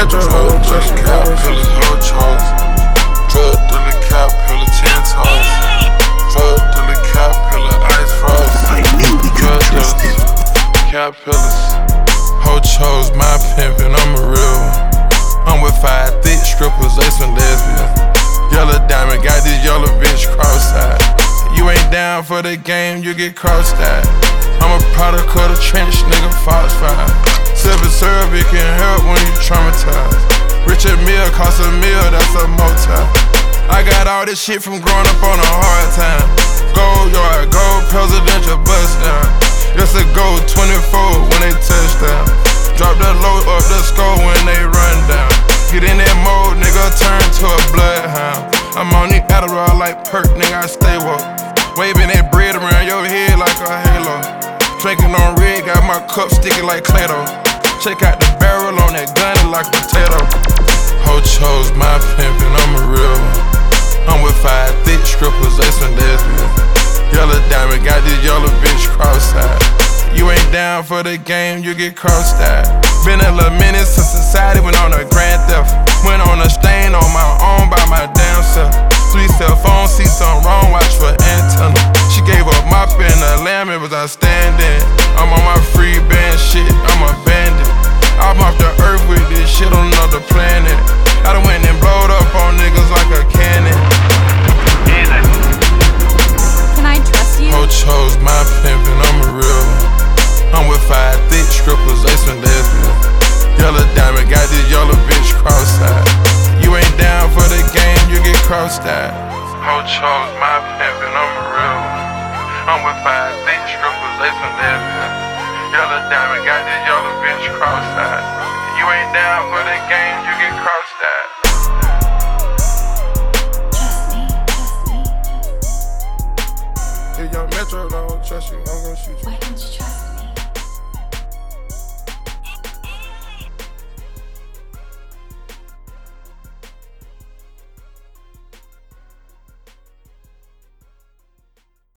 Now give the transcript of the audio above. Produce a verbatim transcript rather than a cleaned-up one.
metro, don't trust you. Cap pillar, no choice. Drug dealer, cap pillar, ten toes. Drug dealer, cap pillar, ice frost. Drug dealers, cap pillars. Ho chose my pimpin', I'm a real one. I'm with five thick strippers, they some lesbians. Yellow diamond, got this yellow bitch cross-eyed. You ain't down for the game, you get crossed-eyed. I'm a product of the trench, nigga, Fox five. Silver syrup, it can help when you traumatized. Richard Mill cost a meal, that's a motel. I got all this shit from growing up on a hard time. Gold yard, gold presidential bust down. It's a gold twenty-four when they touch down. Drop the load up the skull when they run down. Get in that mode, nigga, turn to a bloodhound. I'm on the Adderall like perk, nigga, I stay woke. Waving that bread around your head like a halo. Drinking on red, got my cup sticking like Clay-Doh. Check out the barrel on that gun, it like a potato. Ho chose my pimpin', I'm a real one. I'm with five thick strippers, they some lesbians. Yellow diamond, got this yellow bitch cross-eyed. You ain't down for the game, you get crossed-eyed. Been a little minute since society went on a grand theft. Went on a stain on my own by my damn self. Sweet cell phone, see something wrong, watch for antenna. She gave up my pen, the lamb, it was outstanding. I'm on my free band shit, I'm a bandit. I'm off the earth with this shit on another planet. I done went and blowed up on niggas like a cannon. Can I trust you? Ho chose my pimpin', I'm a real one. I'm with five thick strippers, they some lesbians. Yellow diamond, got this yellow bitch cross-eyed. You ain't down for the game, you get crossed-eyed. Ho chose my pimpin', I'm a real one. I'm with five thick strippers, they some lesbians. Yellow diamond, got this yellow bitch cross-eyed. You ain't down for the game, you get crossed-eyed. If young Metro don't trust you, I'm gonna shoot you. Why don't you trust